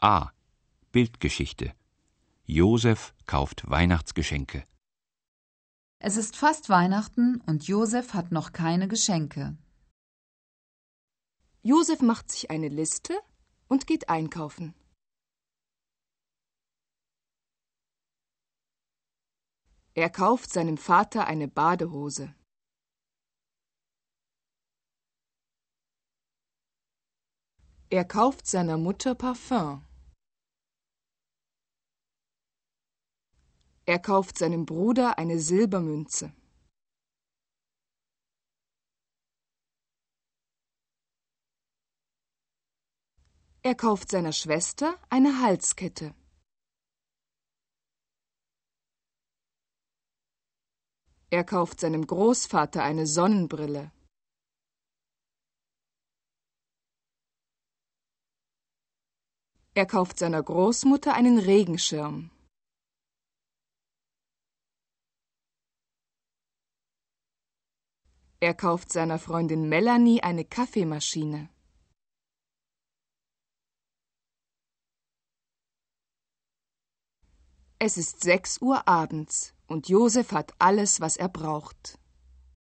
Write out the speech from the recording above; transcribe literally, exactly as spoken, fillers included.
A. Bildgeschichte. Josef kauft Weihnachtsgeschenke. Es ist fast Weihnachten und Josef hat noch keine Geschenke. Josef macht sich eine Liste und geht einkaufen. Er kauft seinem Vater eine Badehose. Er kauft seiner Mutter Parfüm. Er kauft seinem Bruder eine Silbermünze. Er kauft seiner Schwester eine Halskette. Er kauft seinem Großvater eine Sonnenbrille. Er kauft seiner Großmutter einen Regenschirm. Er kauft seiner Freundin Melanie eine Kaffeemaschine. Es ist sechs Uhr abends und Josef hat alles, was er braucht.